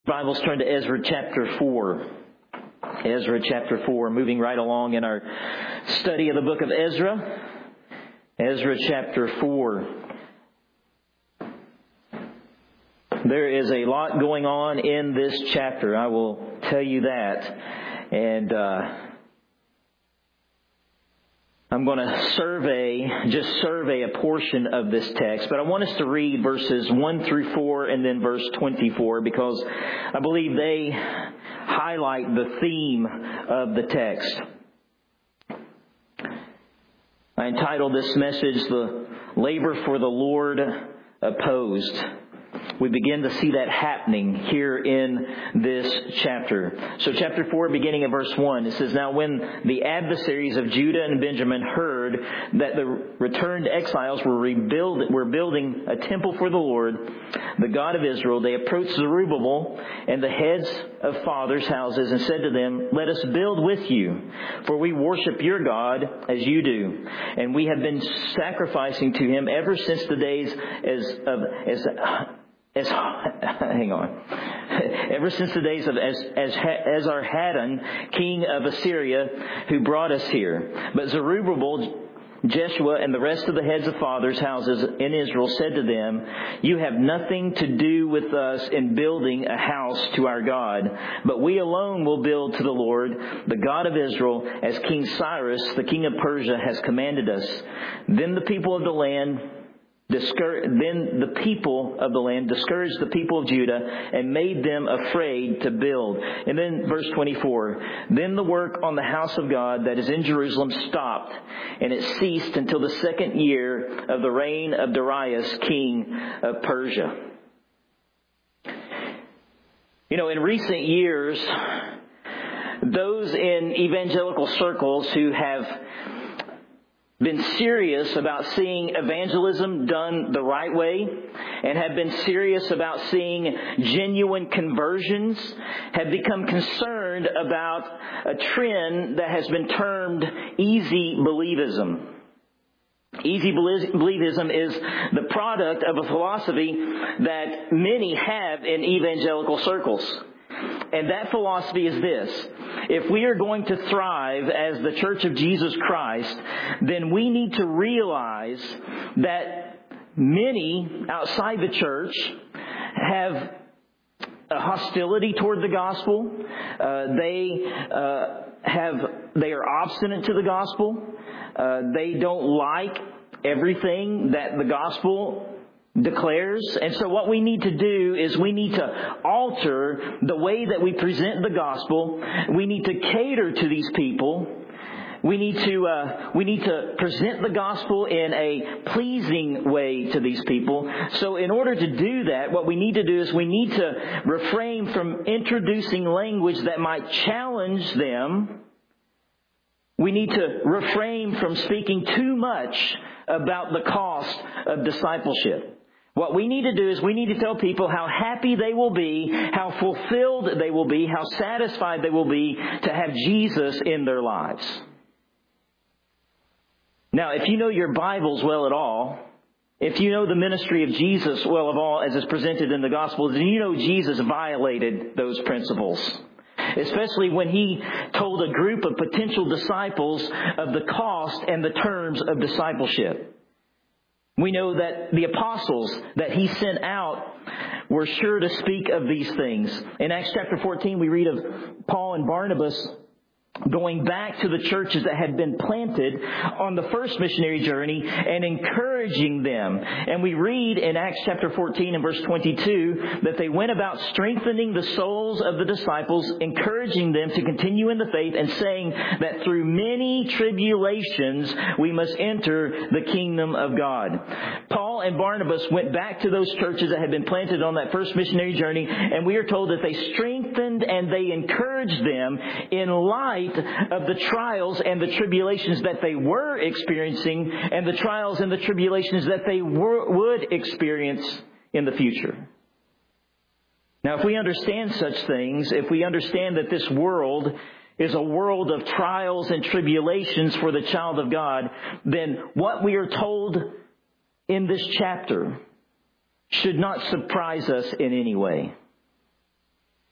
Bibles, turn to Ezra chapter 4. Ezra chapter 4, moving right along in our study of the book of Ezra. Ezra chapter 4. There is a lot going on in this chapter, I will tell you that. And I'm going to survey a portion of this text, but I want us to read verses 1 through 4 and then verse 24 because I believe they highlight the theme of the text. I entitled this message, "The Labor for the Lord Opposed." We begin to see that happening here in this chapter. So chapter 4, beginning at verse 1, it says, "Now when the adversaries of Judah and Benjamin heard that the returned exiles were building a temple for the Lord, the God of Israel, they approached Zerubbabel and the heads of fathers' houses and said to them, 'Let us build with you, for we worship your God as you do. And we have been sacrificing to him ever since the days ever since the days of Esarhaddon, king of Assyria, who brought us here.' But Zerubbabel, Jeshua, and the rest of the heads of fathers' houses in Israel said to them, 'You have nothing to do with us in building a house to our God, but we alone will build to the Lord, the God of Israel, as King Cyrus, the king of Persia, has commanded us.' Then the people of the land discouraged the people of Judah and made them afraid to build." And then verse 24, "Then the work on the house of God that is in Jerusalem stopped, and it ceased until the second year of the reign of Darius, king of Persia." You know, in recent years, those in evangelical circles who have been serious about seeing evangelism done the right way and have been serious about seeing genuine conversions have become concerned about a trend that has been termed easy believism. Easy believism is the product of a philosophy that many have in evangelical circles. And that philosophy is this: if we are going to thrive as the Church of Jesus Christ, then we need to realize that many outside the church have a hostility toward the gospel. They are obstinate to the gospel. They don't like everything that the gospel declares. And so what we need to do is we need to alter the way that we present the gospel. We need to cater to these people. We need to present the gospel in a pleasing way to these people. So in order to do that, what we need to do is we need to refrain from introducing language that might challenge them. We need to refrain from speaking too much about the cost of discipleship. What we need to do is we need to tell people how happy they will be, how fulfilled they will be, how satisfied they will be to have Jesus in their lives. Now, if you know your Bibles well at all, if you know the ministry of Jesus well at all as is presented in the Gospels, then you know Jesus violated those principles. Especially when he told a group of potential disciples of the cost and the terms of discipleship. We know that the apostles that he sent out were sure to speak of these things. In Acts chapter 14, we read of Paul and Barnabas going back to the churches that had been planted on the first missionary journey and encouraging them. And we read in Acts chapter 14 and verse 22 that they went about strengthening the souls of the disciples, encouraging them to continue in the faith, and saying that through many tribulations we must enter the kingdom of God. Paul and Barnabas went back to those churches that had been planted on that first missionary journey, and we are told that they strengthened and they encouraged them in light of the trials and the tribulations that they were experiencing and the trials and the tribulations that they would experience in the future. Now, if we understand such things, if we understand that this world is a world of trials and tribulations for the child of God, then what we are told in this chapter should not surprise us in any way.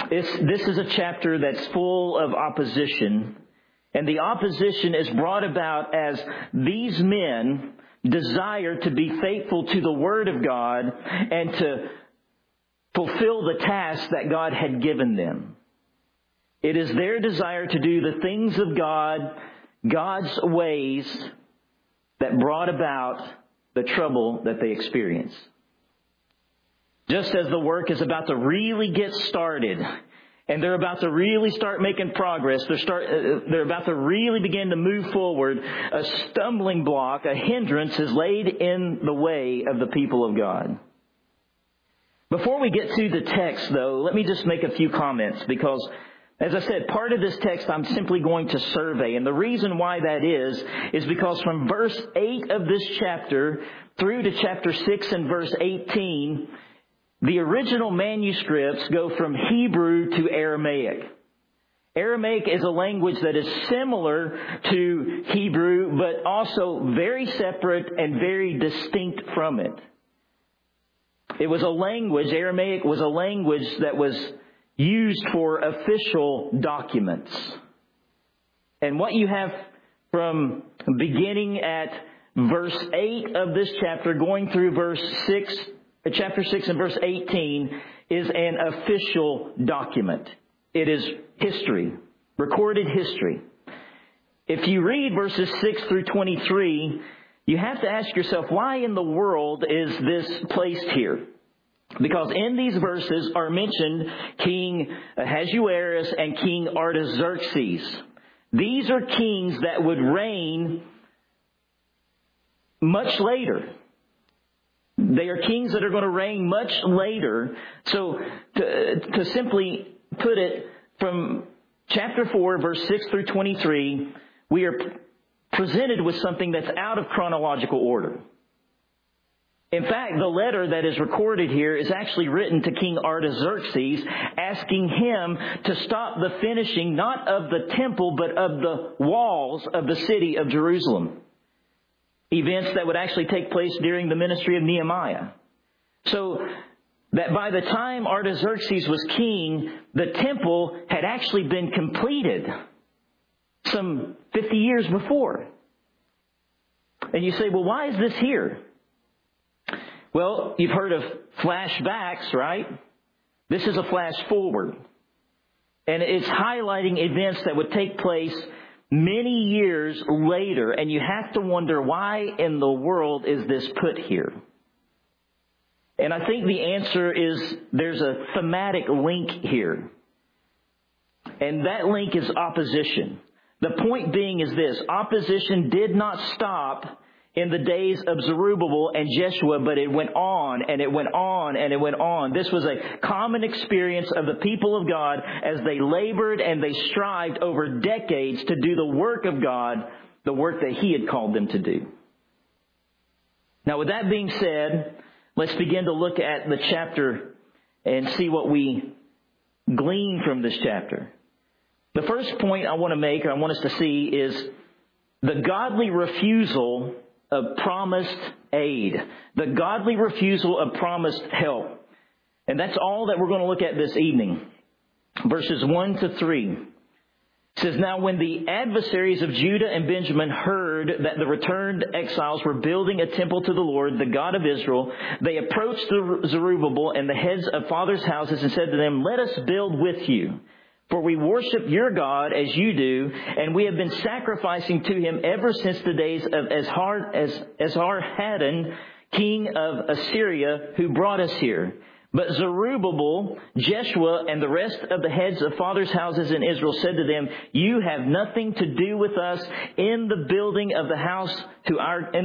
This is a chapter that's full of opposition. And the opposition is brought about as these men desire to be faithful to the Word of God and to fulfill the task that God had given them. It is their desire to do the things of God, God's ways, that brought about the trouble that they experienced. Just as the work is about to really get started, and they're about to really start making progress, they're about to really begin to move forward, a stumbling block, a hindrance is laid in the way of the people of God. Before we get to the text, though, let me just make a few comments because, as I said, part of this text I'm simply going to survey. And the reason why that is because from verse 8 of this chapter through to chapter 6 and verse 18, the original manuscripts go from Hebrew to Aramaic. Aramaic is a language that is similar to Hebrew, but also very separate and very distinct from it. Aramaic was a language that was used for official documents. And what you have from beginning at verse 8 of this chapter, going through chapter 6 and verse 18, is an official document. It is history, recorded history. If you read verses 6 through 23, you have to ask yourself, why in the world is this placed here? Because in these verses are mentioned King Ahasuerus and King Artaxerxes. These are kings that would reign much later. They are kings that are going to reign much later. So to simply put it, from chapter 4, verse 6 through 23, we are presented with something that's out of chronological order. In fact, the letter that is recorded here is actually written to King Artaxerxes, asking him to stop the finishing not of the temple, but of the walls of the city of Jerusalem. Events that would actually take place during the ministry of Nehemiah. So that by the time Artaxerxes was king, the temple had actually been completed some 50 years before. And you say, well, why is this here? Well, you've heard of flashbacks, right? This is a flash forward. And it's highlighting events that would take place many years later. And you have to wonder, why in the world is this put here? And I think the answer is there's a thematic link here. And that link is opposition. The point being is this: opposition did not stop in the days of Zerubbabel and Jeshua, but it went on and it went on and it went on. This was a common experience of the people of God as they labored and they strived over decades to do the work of God, the work that He had called them to do. Now, with that being said, let's begin to look at the chapter and see what we glean from this chapter. The first point I want to make, or I want us to see, is the godly refusal of promised aid. The godly refusal of promised help. And that's all that we're going to look at this evening. Verses 1 to 3. It says, "Now when the adversaries of Judah and Benjamin heard that the returned exiles were building a temple to the Lord, the God of Israel, they approached Zerubbabel and the heads of fathers' houses and said to them, 'Let us build with you. For we worship your God as you do, and we have been sacrificing to him ever since the days of Esarhaddon, king of Assyria, who brought us here. But Zerubbabel, Jeshua, and the rest of the heads of fathers' houses in Israel said to them, "You have nothing to do with us in the building of the house to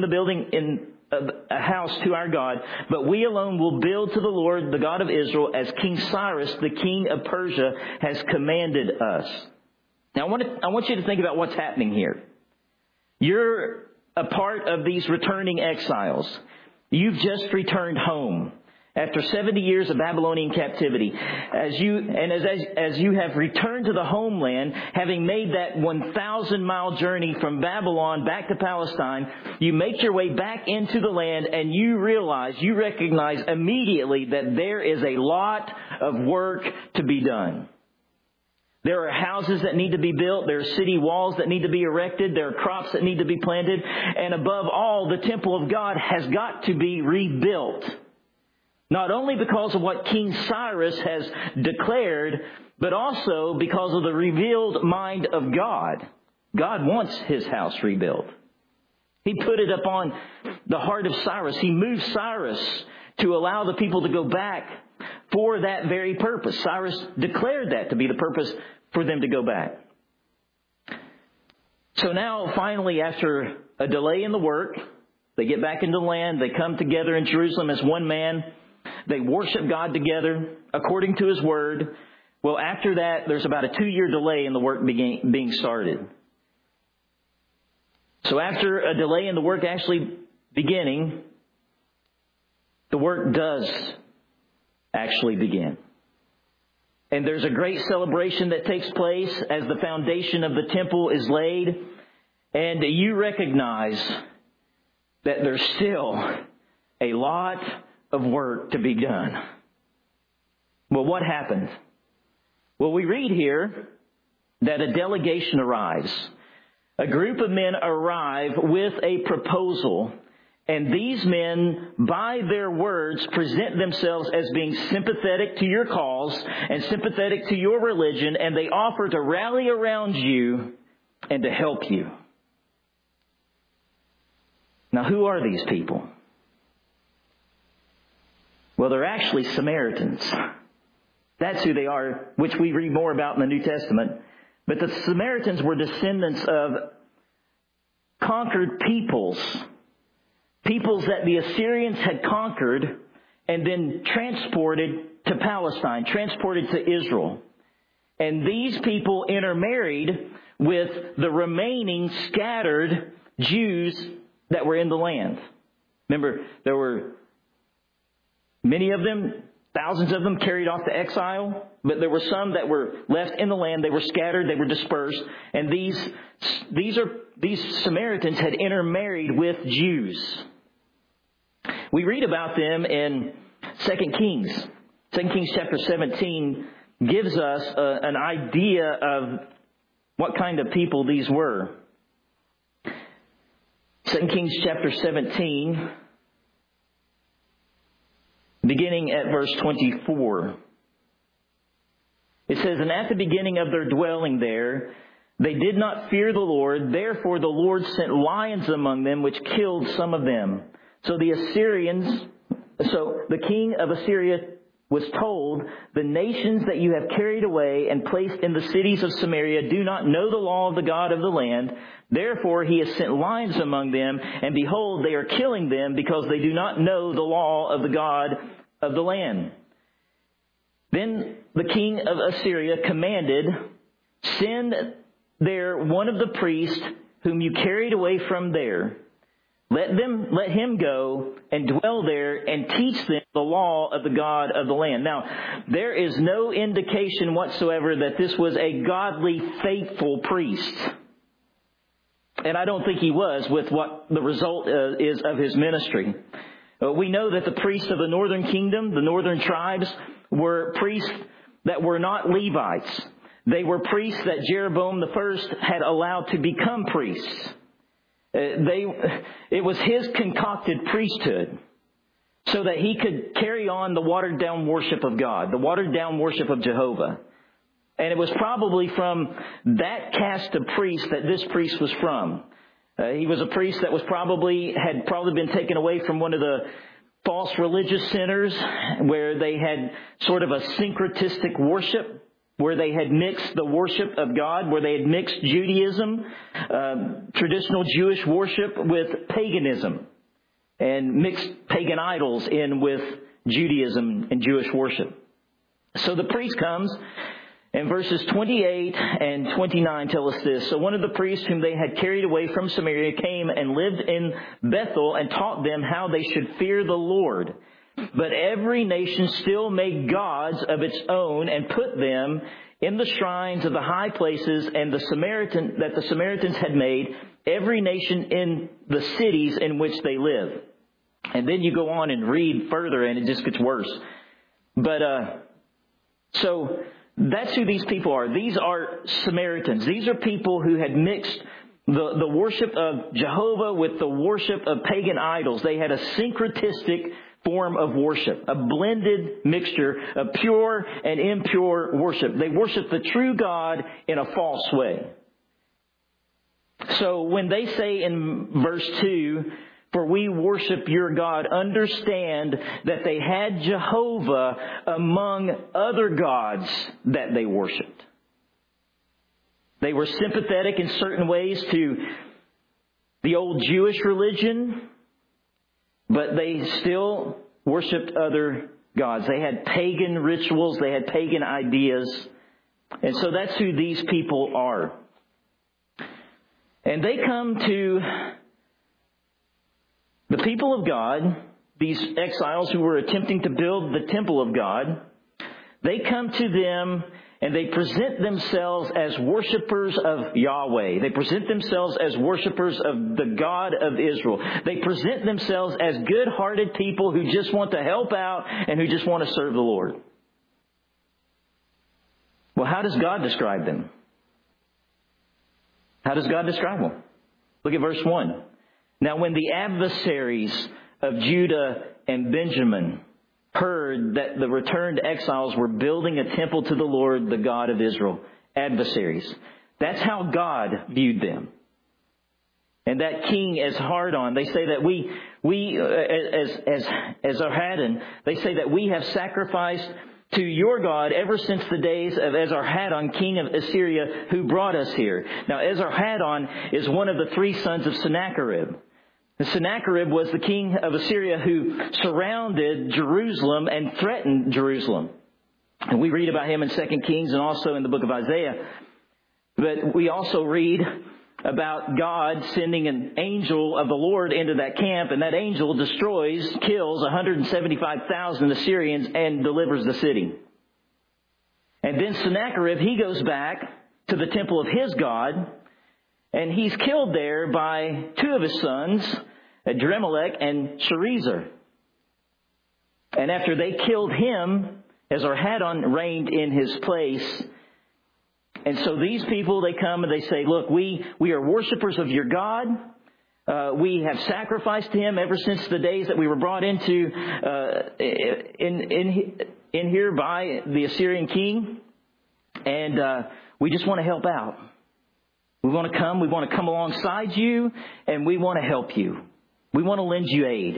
a house to our God, but we alone will build to the Lord, the God of Israel, as King Cyrus, the king of Persia, has commanded us." Now, I want you to think about what's happening here. You're a part of these returning exiles. You've just returned home after 70 years of Babylonian captivity. As you have returned to the homeland, having made that 1,000-mile journey from Babylon back to Palestine, you make your way back into the land and you recognize immediately that there is a lot of work to be done. There are houses that need to be built. There are city walls that need to be erected. There are crops that need to be planted. And above all, the temple of God has got to be rebuilt. Not only because of what King Cyrus has declared, but also because of the revealed mind of God. God wants His house rebuilt. He put it upon the heart of Cyrus. He moved Cyrus to allow the people to go back for that very purpose. Cyrus declared that to be the purpose for them to go back. So now, finally, after a delay in the work, they get back into the land. They come together in Jerusalem as one man. They worship God together according to His Word. Well, after that, there's about a 2-year delay in the work being started. So after a delay in the work actually beginning, the work does actually begin. And there's a great celebration that takes place as the foundation of the temple is laid. And you recognize that there's still a lot of work to be done. Well, what happened? Well, we read here that a delegation arrives. A group of men arrive with a proposal. And these men, by their words, present themselves as being sympathetic to your cause and sympathetic to your religion, and they offer to rally around you and to help you. Now, who are these people? Well, they're actually Samaritans. That's who they are, which we read more about in the New Testament. But the Samaritans were descendants of conquered peoples that the Assyrians had conquered and then transported to Palestine, transported to Israel. And these people intermarried with the remaining scattered Jews that were in the land. Remember, there were many of them, thousands of them carried off to exile, but there were some that were left in the land. They were scattered, they were dispersed, and these Samaritans had intermarried with Jews. We read about them in 2 Kings. 2 Kings chapter 17 gives us an idea of what kind of people these were. 2 Kings chapter 17, beginning at verse 24. It says, "And at the beginning of their dwelling there, they did not fear the Lord. Therefore the Lord sent lions among them, which killed some of them. So the king of Assyria was told, the nations that you have carried away and placed in the cities of Samaria do not know the law of the God of the land. Therefore he has sent lions among them, and behold, they are killing them because they do not know the law of the God of the land. Then the king of Assyria commanded, send there one of the priests whom you carried away from there. Let him go and dwell there and teach them the law of the God of the land." Now, there is no indication whatsoever that this was a godly, faithful priest. And I don't think he was, with what the result is of his ministry. We know that the priests of the northern kingdom, the northern tribes, were priests that were not Levites. They were priests that Jeroboam I had allowed to become priests. It was his concocted priesthood so that he could carry on the watered down worship of God, the watered down worship of Jehovah. And it was probably from that caste of priests that this priest was from. He was a priest that had probably been taken away from one of the false religious centers where they had sort of a syncretistic worship, where they had mixed the worship of God, where they had mixed Judaism, traditional Jewish worship, with paganism, and mixed pagan idols in with Judaism and Jewish worship. So the priest comes, and verses 28 and 29 tell us this. "So one of the priests whom they had carried away from Samaria came and lived in Bethel and taught them how they should fear the Lord. But every nation still made gods of its own and put them in the shrines of the high places and the Samaritans had made, every nation in the cities in which they live." And then you go on and read further and it just gets worse. But, so That's who these people are. These are Samaritans. These are people who had mixed the worship of Jehovah with the worship of pagan idols. They had a syncretistic form of worship, a blended mixture of pure and impure worship. They worship the true God in a false way. So when they say in verse 2, "For we worship your God," understand that they had Jehovah among other gods that they worshiped. They were sympathetic in certain ways to the old Jewish religion, but they still worshipped other gods. They had pagan rituals. They had pagan ideas. And so that's who these people are. And they come to the people of God, these exiles who were attempting to build the temple of God. They come to them and they present themselves as worshipers of Yahweh. They present themselves as worshipers of the God of Israel. They present themselves as good-hearted people who just want to help out and who just want to serve the Lord. Well, how does God describe them? How does God describe them? Look at verse 1. "Now when the adversaries of Judah and Benjamin heard that the returned exiles were building a temple to the Lord, the God of Israel," adversaries. That's how God viewed them. And that king Esarhaddon, they say that we as Esarhaddon, they say that we have sacrificed to your God ever since the days of Esarhaddon, king of Assyria, who brought us here. Now, Esarhaddon is one of the three sons of Sennacherib. And Sennacherib was the king of Assyria who surrounded Jerusalem and threatened Jerusalem. And we read about him in 2 Kings and also in the book of Isaiah. But we also read about God sending an angel of the Lord into that camp, and that angel kills 175,000 Assyrians and delivers the city. And then Sennacherib, he goes back to the temple of his God, and he's killed there by two of his sons, Adremelech and Sharezer. And after they killed him, Esarhaddon reigned in his place. And so these people, they come and they say, "Look, we are worshipers of your God. We have sacrificed to him ever since the days that we were brought into in here by the Assyrian king. And we just want to help out. We want to come alongside you, and we want to help you. We want to lend you aid."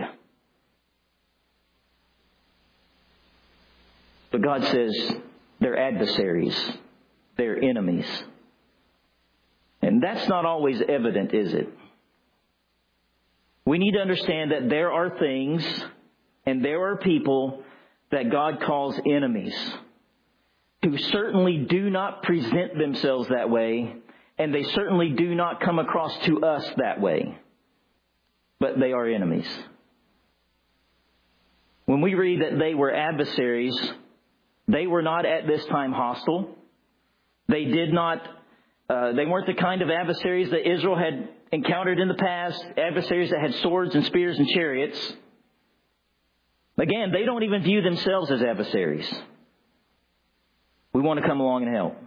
But God says they're adversaries. They're enemies. And that's not always evident, is it? We need to understand that there are things and there are people that God calls enemies who certainly do not present themselves that way, and they certainly do not come across to us that way. But they are enemies. When we read that they were adversaries, they were not at this time hostile. They weren't the kind of adversaries that Israel had encountered in the past, adversaries that had swords and spears and chariots. Again, they don't even view themselves as adversaries. We want to come along and help.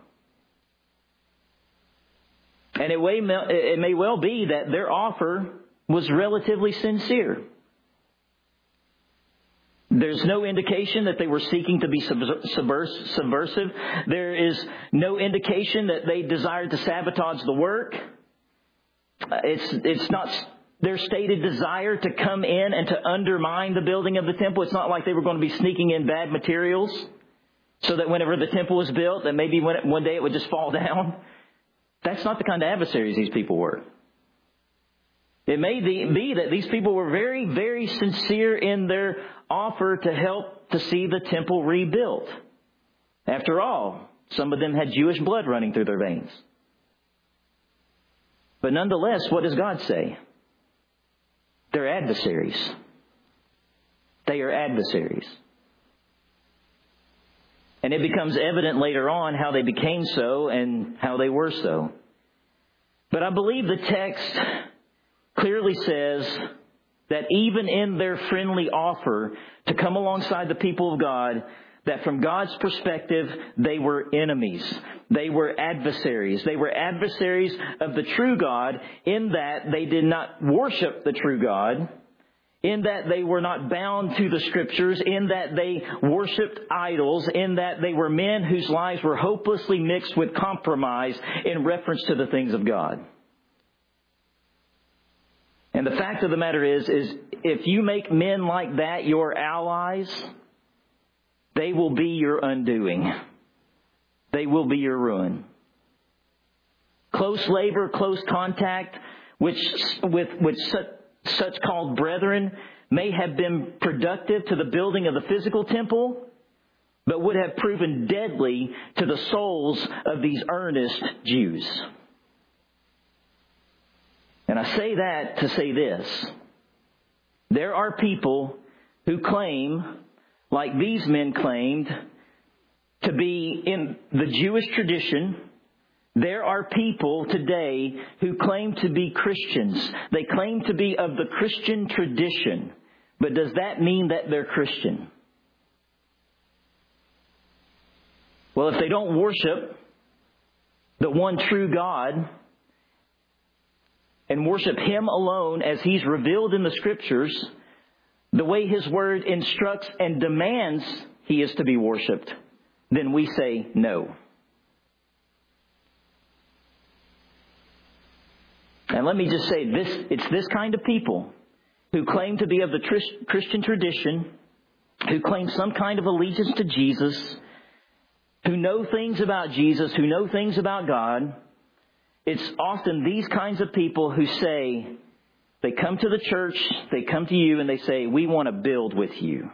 And it may well be that their offer was relatively sincere. There's no indication that they were seeking to be subversive. There is no indication that they desired to sabotage the work. It's not their stated desire to come in and to undermine the building of the temple. It's not like they were going to be sneaking in bad materials so that whenever the temple was built, that maybe one day it would just fall down. That's not the kind of adversaries these people were. It may be that these people were very, very sincere in their offer to help to see the temple rebuilt. After all, some of them had Jewish blood running through their veins. But nonetheless, what does God say? They're adversaries. They are adversaries. And it becomes evident later on how they became so and how they were so. But I believe the text clearly says that even in their friendly offer to come alongside the people of God, that from God's perspective, they were enemies. They were adversaries. They were adversaries of the true God in that they did not worship the true God, in that they were not bound to the Scriptures, in that they worshiped idols, in that they were men whose lives were hopelessly mixed with compromise in reference to the things of God. And the fact of the matter is if you make men like that your allies, they will be your undoing. They will be your ruin. Close labor, close contact with such called brethren may have been productive to the building of the physical temple, but would have proven deadly to the souls of these earnest Jews. And I say that to say this. There are people who claim, like these men claimed, to be in the Jewish tradition. There are people today who claim to be Christians. They claim to be of the Christian tradition. But does that mean that they're Christian? Well, if they don't worship the one true God and worship Him alone as He's revealed in the Scriptures, the way His Word instructs and demands He is to be worshipped, then we say no. And let me just say this, it's this kind of people who claim to be of the Christian tradition, who claim some kind of allegiance to Jesus, who know things about Jesus, who know things about God. It's often these kinds of people who say, they come to the church, they come to you and they say, we want to build with you.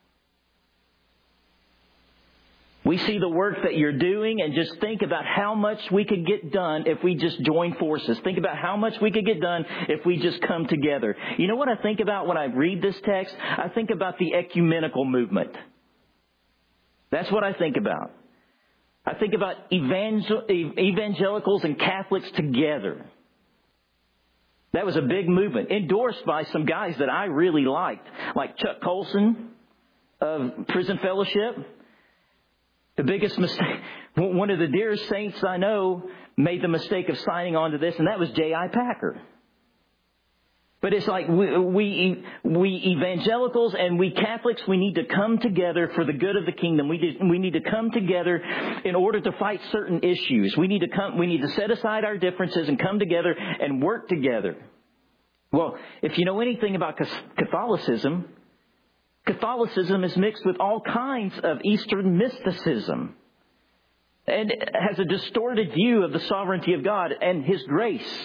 We see the work that you're doing and just think about how much we could get done if we just join forces. Think about how much we could get done if we just come together. You know what I think about when I read this text? I think about the ecumenical movement. That's what I think about. I think about evangelicals and Catholics together. That was a big movement, endorsed by some guys that I really liked, like Chuck Colson of Prison Fellowship. The biggest mistake, one of the dearest saints I know made the mistake of signing on to this, and that was J.I. Packer. But it's like we evangelicals and we Catholics, we need to come together for the good of the kingdom. We need to come together in order to fight certain issues. We need to set aside our differences and come together and work together. Well, if you know anything about Catholicism is mixed with all kinds of Eastern mysticism and has a distorted view of the sovereignty of God and His grace.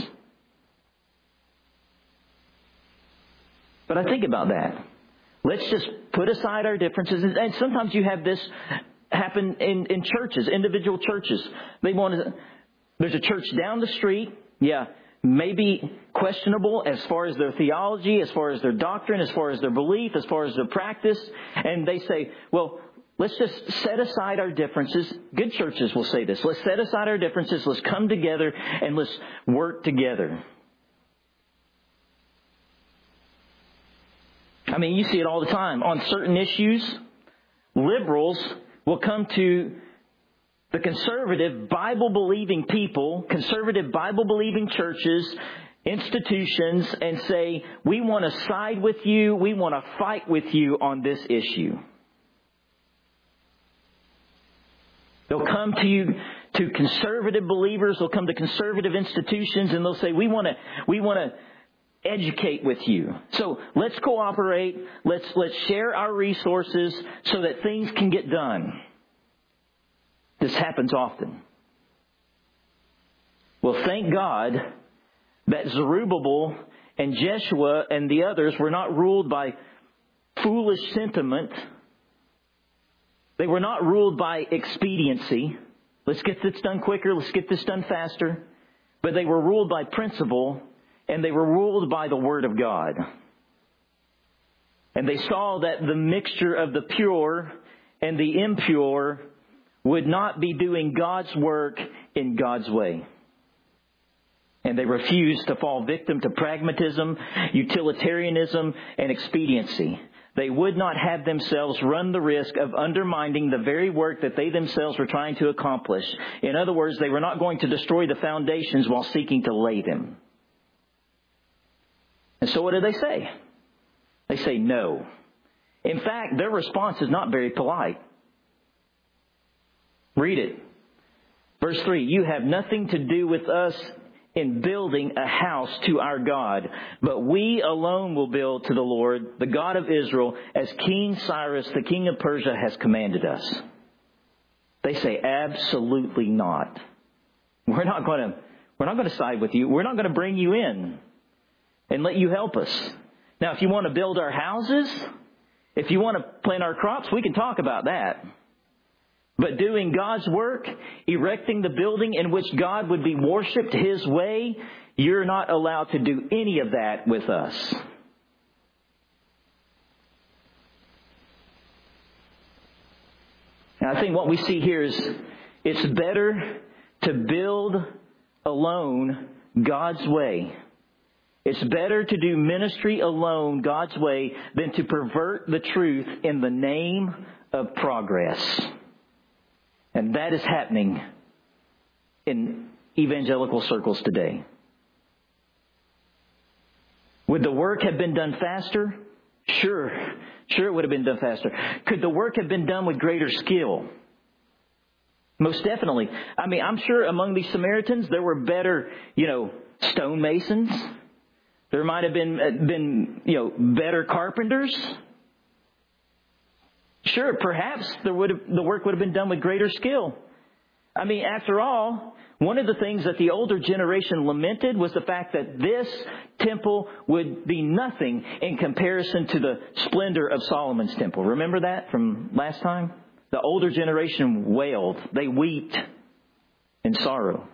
But I think about that. Let's just put aside our differences. And sometimes you have this happen in churches, individual churches. There's a church down the street. Yeah, maybe questionable as far as their theology, as far as their doctrine, as far as their belief, as far as their practice. And they say, well, let's just set aside our differences. Good churches will say this. Let's set aside our differences. Let's come together and let's work together. I mean, you see it all the time. On certain issues, liberals will come to the conservative, Bible-believing people, conservative, Bible-believing churches, institutions, and say, we want to side with you, we want to fight with you on this issue. They'll come to conservative believers, they'll come to conservative institutions, and they'll say, we want to educate with you. So let's cooperate. Let's share our resources so that things can get done. This happens often. Well, thank God that Zerubbabel and Jeshua and the others were not ruled by foolish sentiment. They were not ruled by expediency. Let's get this done quicker. Let's get this done faster. But they were ruled by principle. And they were ruled by the Word of God. And they saw that the mixture of the pure and the impure would not be doing God's work in God's way. And they refused to fall victim to pragmatism, utilitarianism, and expediency. they would not have themselves run the risk of undermining the very work that they themselves were trying to accomplish. In other words, they were not going to destroy the foundations while seeking to lay them. And so what do they say? They say no. In fact, their response is not very polite. Read it. Verse 3, you have nothing to do with us in building a house to our God, but we alone will build to the Lord, the God of Israel, as King Cyrus, the king of Persia, has commanded us. They say, absolutely not. We're not going to side with you. We're not going to bring you in and let you help us. Now, if you want to build our houses, if you want to plant our crops, we can talk about that. But doing God's work, erecting the building in which God would be worshipped His way, you're not allowed to do any of that with us. And I think what we see here is it's better to build alone God's way. It's better to do ministry alone God's way than to pervert the truth in the name of progress. And that is happening in evangelical circles today. Would the work have been done faster? Sure it would have been done faster. Could the work have been done with greater skill? Most definitely. I mean, I'm sure among these Samaritans there were better, stonemasons. There might have been better carpenters. Sure, perhaps the work would have been done with greater skill. I mean, after all, one of the things that the older generation lamented was the fact that this temple would be nothing in comparison to the splendor of Solomon's temple. Remember that from last time? The older generation wailed. They wept in sorrow.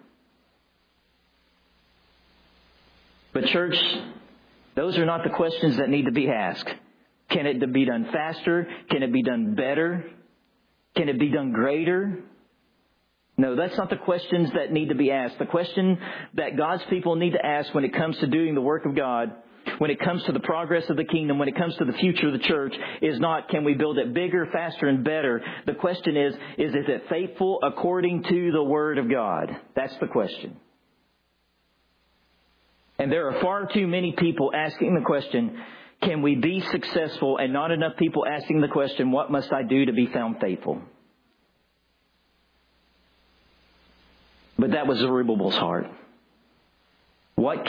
But church, those are not the questions that need to be asked. Can it be done faster? Can it be done better? Can it be done greater? No, that's not the questions that need to be asked. The question that God's people need to ask when it comes to doing the work of God, when it comes to the progress of the kingdom, when it comes to the future of the church, is not can we build it bigger, faster, and better. The question is it faithful according to the Word of God? That's the question. And there are far too many people asking the question, can we be successful? And not enough people asking the question, what must I do to be found faithful? But that was Zerubbabel's heart. What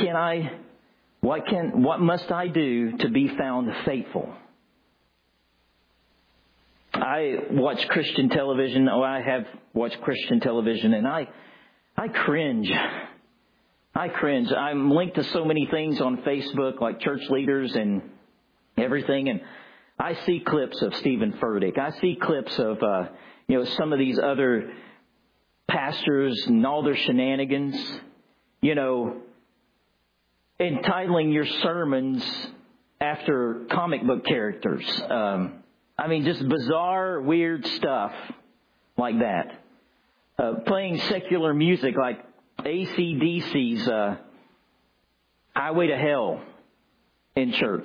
must I do to be found faithful? I watch Christian television. I have watched Christian television, and I cringe. I'm linked to so many things on Facebook, like church leaders and everything, and I see clips of Stephen Furtick. I see clips of some of these other pastors and all their shenanigans. Entitling your sermons after comic book characters. Just bizarre, weird stuff like that. Playing secular music like AC/DC's Highway to Hell in church.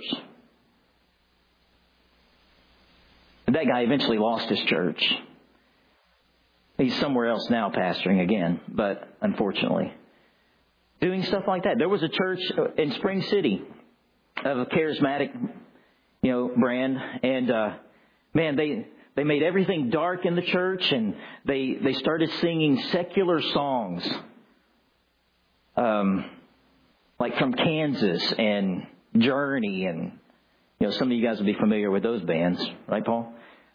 That guy eventually lost his church. He's somewhere else now pastoring again, but unfortunately. Doing stuff like that. There was a church in Spring City of a charismatic, brand. And, they made everything dark in the church, and they started singing secular songs. Like from Kansas and Journey, and some of you guys will be familiar with those bands, right, Paul?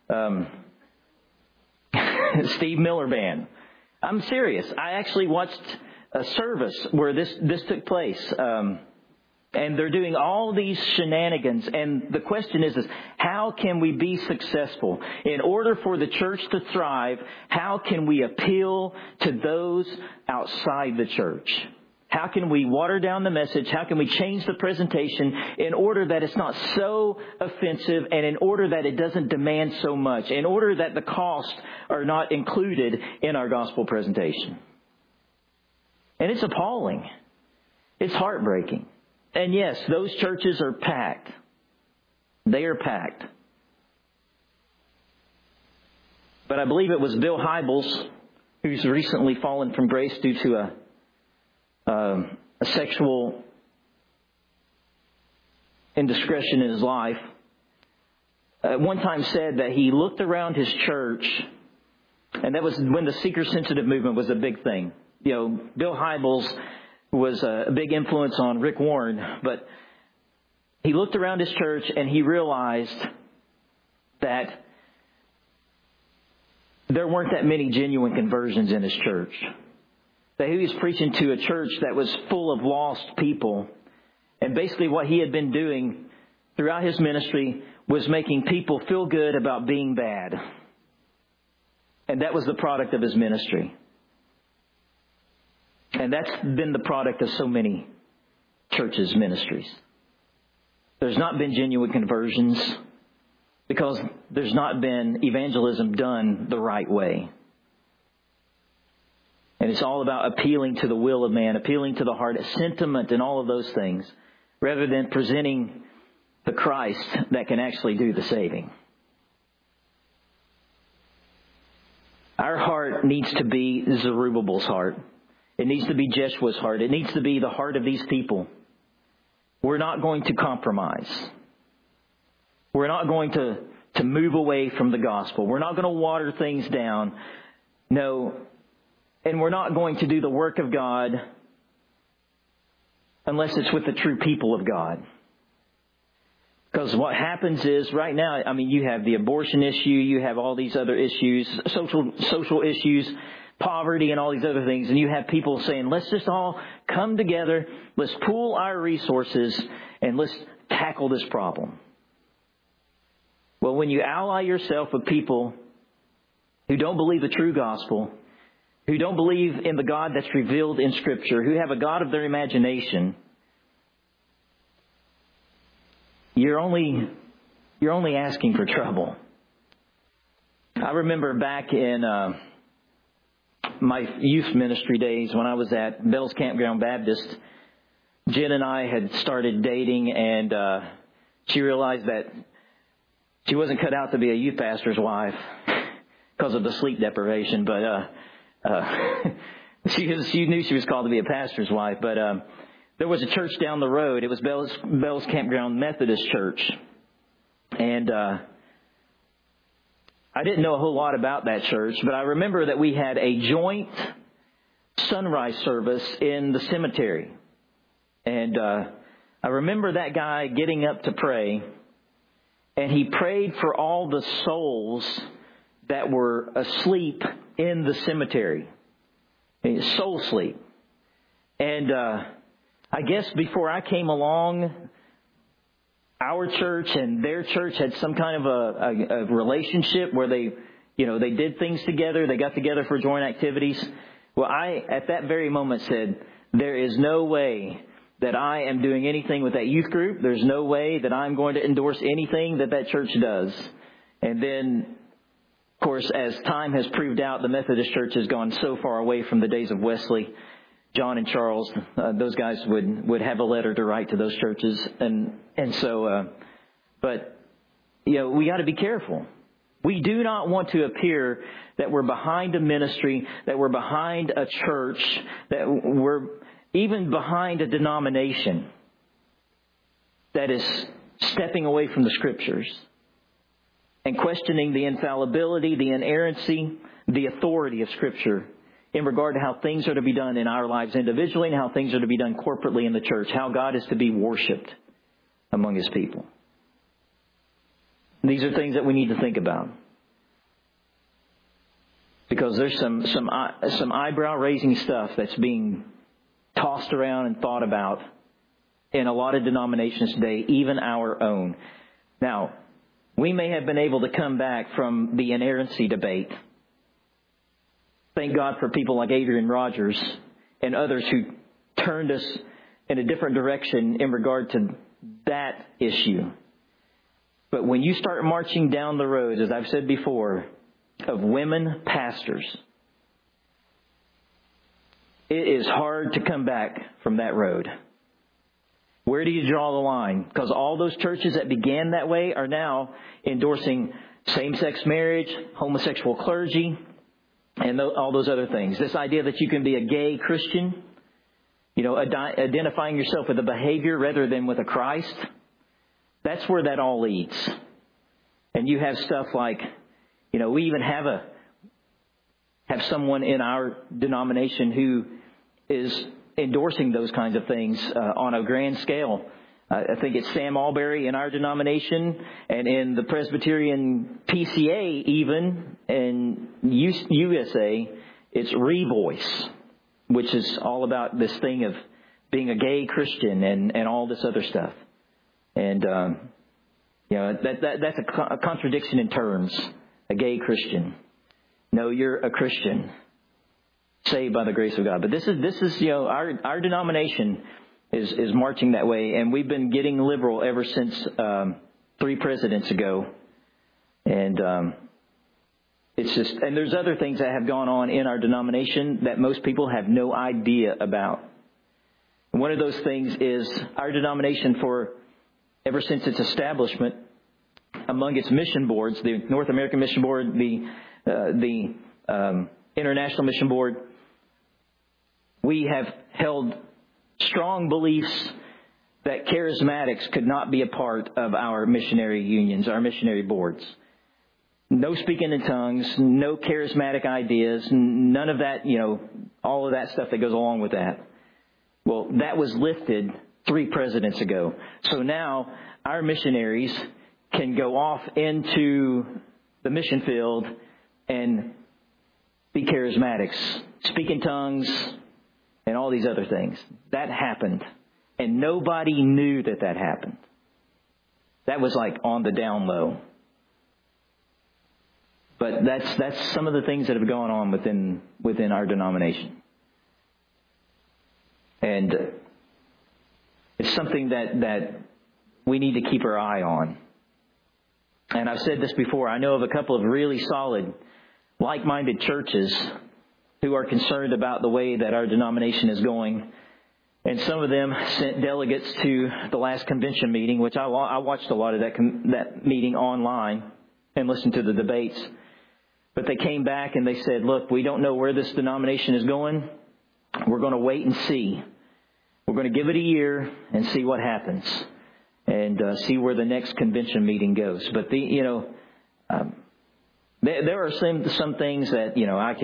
Steve Miller Band. I'm serious. I actually watched a service where this took place, and they're doing all these shenanigans. And the question is how can we be successful? In order for the church to thrive, how can we appeal to those outside the church? How can we water down the message? How can we change the presentation in order that it's not so offensive, and in order that it doesn't demand so much, in order that the costs are not included in our gospel presentation? And it's appalling. It's heartbreaking. And yes, those churches are packed. They are packed. But I believe it was Bill Hybels, who's recently fallen from grace due to a sexual indiscretion in his life, one time said that he looked around his church, and that was when the seeker-sensitive movement was a big thing. You know, Bill Hybels was a big influence on Rick Warren, but he looked around his church and he realized that there weren't that many genuine conversions in his church. That he was preaching to a church that was full of lost people. And basically what he had been doing throughout his ministry was making people feel good about being bad. And that was the product of his ministry. And that's been the product of so many churches' ministries. There's not been genuine conversions because there's not been evangelism done the right way. And it's all about appealing to the will of man, appealing to the heart, sentiment, and all of those things, rather than presenting the Christ that can actually do the saving. Our heart needs to be Zerubbabel's heart. It needs to be Jeshua's heart. It needs to be the heart of these people. We're not going to compromise. We're not going to move away from the gospel. We're not going to water things down. No. And we're not going to do the work of God unless it's with the true people of God. Because what happens is right now, I mean, you have the abortion issue, you have all these other issues, social issues, poverty and all these other things. And you have people saying, let's just all come together, let's pool our resources, and let's tackle this problem. Well, when you ally yourself with people who don't believe the true gospel, who don't believe in the God that's revealed in Scripture, who have a God of their imagination, you're only asking for trouble. I remember back in my youth ministry days when I was at Bell's Campground Baptist, Jen and I had started dating, and she realized that she wasn't cut out to be a youth pastor's wife because of the sleep deprivation, but she knew she was called to be a pastor's wife. But there was a church down the road. It was Bell's Campground Methodist Church. And I didn't know a whole lot about that church, but I remember that we had a joint sunrise service in the cemetery. And I remember that guy getting up to pray, and he prayed for all the souls that were asleep in the cemetery. Soul sleep. And I guess before I came along, our church and their church had some kind of a relationship where they did things together. They got together for joint activities. Well, I, at that very moment, said, there is no way that I am doing anything with that youth group. There's no way that I'm going to endorse anything that church does. And then, of course, as time has proved out, the Methodist Church has gone so far away from the days of Wesley. John and Charles, those guys would have a letter to write to those churches. And so, but, we got to be careful. We do not want to appear that we're behind a ministry, that we're behind a church, that we're even behind a denomination that is stepping away from the Scriptures and questioning the infallibility, the inerrancy, the authority of Scripture in regard to how things are to be done in our lives individually and how things are to be done corporately in the church, how God is to be worshipped among His people. These are things that we need to think about, because there's some eyebrow-raising stuff that's being tossed around and thought about in a lot of denominations today, even our own. Now, we may have been able to come back from the inerrancy debate. Thank God for people like Adrian Rogers and others who turned us in a different direction in regard to that issue. But when you start marching down the road, as I've said before, of women pastors, it is hard to come back from that road. Where do you draw the line? Because all those churches that began that way are now endorsing same-sex marriage, homosexual clergy, and all those other things. This idea that you can be a gay Christian, identifying yourself with a behavior rather than with a Christ, that's where that all leads. And you have stuff like, we even have someone in our denomination who is endorsing those kinds of things on a grand scale. I think it's Sam Alberry in our denomination, and in the Presbyterian PCA even, in USA, it's Revoice, which is all about this thing of being a gay Christian and all this other stuff. And, that's a contradiction in terms, a gay Christian. No, you're a Christian, saved by the grace of God. But this is our denomination is marching that way, and we've been getting liberal ever since 3 presidents ago. And it's just, and there's other things that have gone on in our denomination that most people have no idea about. And one of those things is our denomination, ever since its establishment, among its mission boards, the North American Mission Board, the International Mission Board, we have held strong beliefs that charismatics could not be a part of our missionary unions, our missionary boards. No speaking in tongues, no charismatic ideas, none of that, all of that stuff that goes along with that. Well, that was lifted 3 presidents ago. So now our missionaries can go off into the mission field and be charismatics, speak in tongues, and all these other things. That happened. And nobody knew that happened. That was like on the down low. But that's some of the things that have gone on within our denomination. And it's something that we need to keep our eye on. And I've said this before. I know of a couple of really solid, like-minded churches who are concerned about the way that our denomination is going. And some of them sent delegates to the last convention meeting, which I watched a lot of that meeting online and listened to the debates. But they came back and they said, look, we don't know where this denomination is going. We're going to wait and see. We're going to give it a year and see what happens, and see where the next convention meeting goes. But there are some things that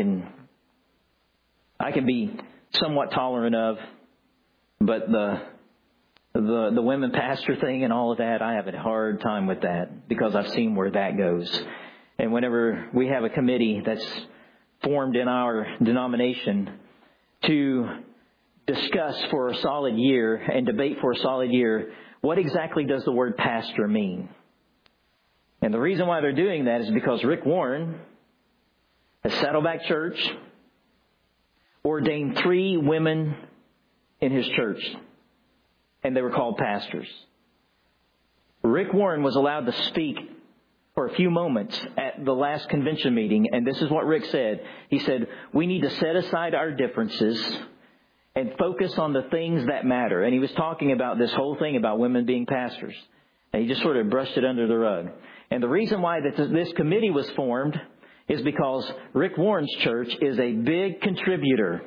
I can be somewhat tolerant of, but the women pastor thing and all of that, I have a hard time with that because I've seen where that goes. And whenever we have a committee that's formed in our denomination to discuss for a solid year and debate for a solid year, what exactly does the word pastor mean? And the reason why they're doing that is because Rick Warren, at Saddleback Church, ordained 3 women in his church, and they were called pastors. Rick Warren was allowed to speak for a few moments at the last convention meeting, and this is what Rick said. He said, we need to set aside our differences and focus on the things that matter. And he was talking about this whole thing about women being pastors. And he just sort of brushed it under the rug. And the reason why this committee was formed is because Rick Warren's church is a big contributor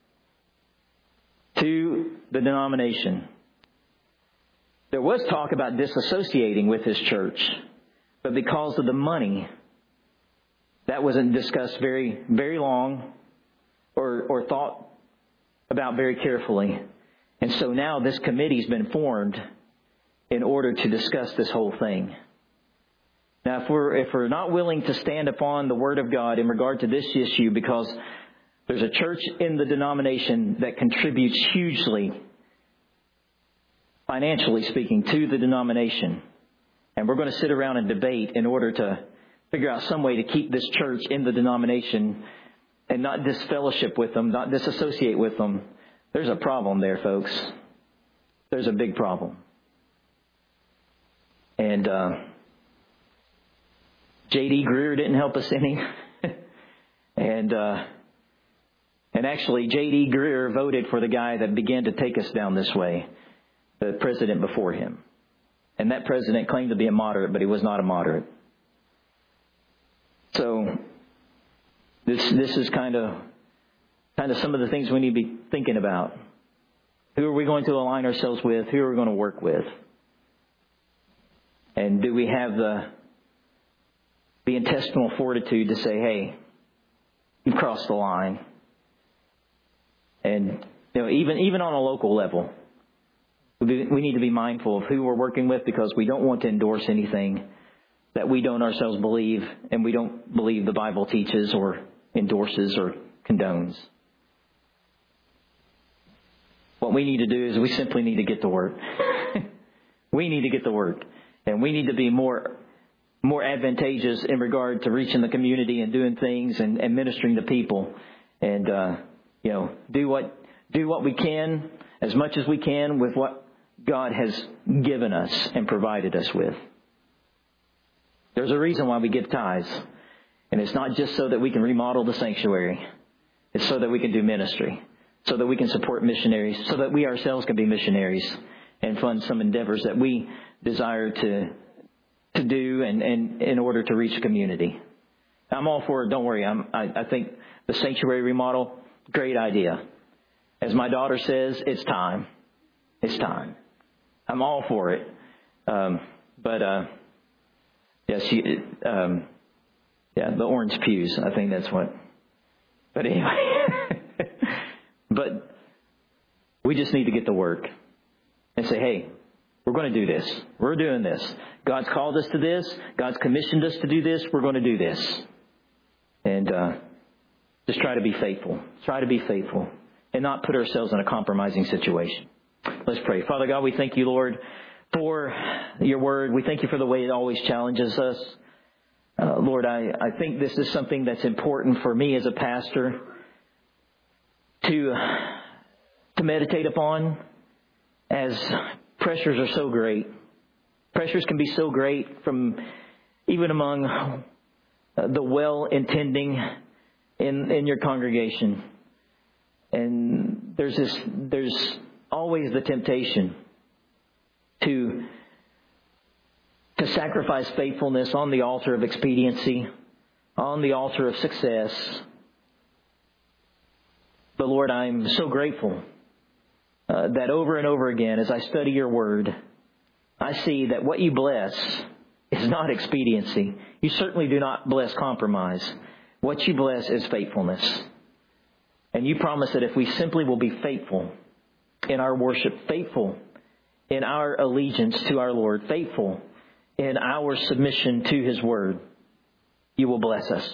to the denomination. There was talk about disassociating with his church, but because of the money, that wasn't discussed very, very long or thought about very carefully. And so now this committee's been formed in order to discuss this whole thing. Now, if we're not willing to stand upon the Word of God in regard to this issue, because there's a church in the denomination that contributes hugely, financially speaking, to the denomination, and we're going to sit around and debate in order to figure out some way to keep this church in the denomination and not disfellowship with them, not disassociate with them, there's a problem there, folks. There's a big problem. And J.D. Greear didn't help us any. And actually, J.D. Greear voted for the guy that began to take us down this way, the president before him. And that president claimed to be a moderate, but he was not a moderate. This is kind of some of the things we need to be thinking about. Who are we going to align ourselves with? Who are we going to work with? And do we have the intestinal fortitude to say, hey, you've crossed the line? And even on a local level, we need to be mindful of who we're working with, because we don't want to endorse anything that we don't ourselves believe, and we don't believe the Bible teaches or endorses or condones. What we need to do is we simply need to get to work. We need to get to work. And we need to be more advantageous in regard to reaching the community and doing things and ministering to people. And, do what we can, as much as we can, with what God has given us and provided us with. There's a reason why we give tithes. And it's not just so that we can remodel the sanctuary. It's so that we can do ministry. So that we can support missionaries. So that we ourselves can be missionaries and fund some endeavors that we desire to do and in order to reach the community. I'm all for it. Don't worry. I think the sanctuary remodel, great idea. As my daughter says, it's time. It's time. I'm all for it. The orange pews. I think that's what. But anyway. But we just need to get to work and say, hey, we're going to do this. We're doing this. God's called us to this. God's commissioned us to do this. We're going to do this. And just try to be faithful. Try to be faithful and not put ourselves in a compromising situation. Let's pray. Father God, we thank you, Lord, for your word. We thank you for the way it always challenges us. Lord, I think this is something that's important for me as a pastor to meditate upon, as pressures are so great. Pressures can be so great from even among the well-intending in your congregation. And there's always the temptation to sacrifice faithfulness on the altar of expediency, on the altar of success. But Lord, I'm so grateful that over and over again, as I study your word, I see that what you bless is not expediency. You certainly do not bless compromise. What you bless is faithfulness. And you promise that if we simply will be faithful in our worship, faithful in our allegiance to our Lord, faithful in our submission to His word, you will bless us.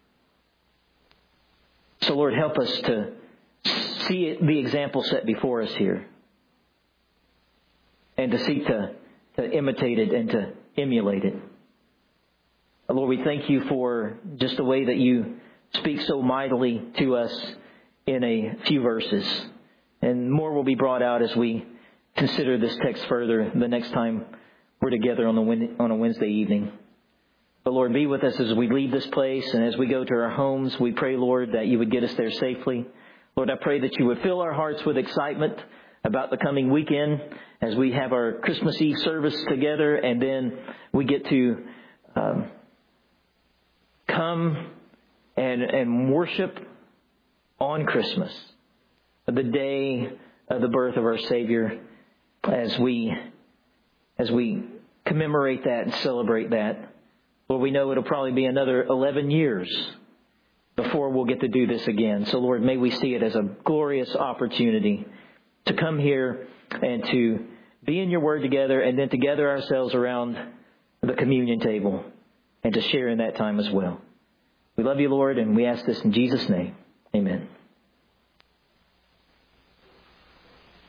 So Lord, help us to see the example set before us here, and to seek to imitate it and to emulate it. Lord, we thank you for just the way that you speak so mightily to us in a few verses. And more will be brought out as we consider this text further the next time we're together on a Wednesday evening. But Lord, be with us as we leave this place and as we go to our homes. We pray, Lord, that you would get us there safely. Lord, I pray that you would fill our hearts with excitement about the coming weekend as we have our Christmas Eve service together, and then we get to come and worship on Christmas, the day of the birth of our Savior, as we commemorate that and celebrate that. Lord, we know it'll probably be another 11 years before we'll get to do this again. So, Lord, may we see it as a glorious opportunity to come here and to be in your word together, and then to gather ourselves around the communion table and to share in that time as well. We love you, Lord, and we ask this in Jesus' name. Amen.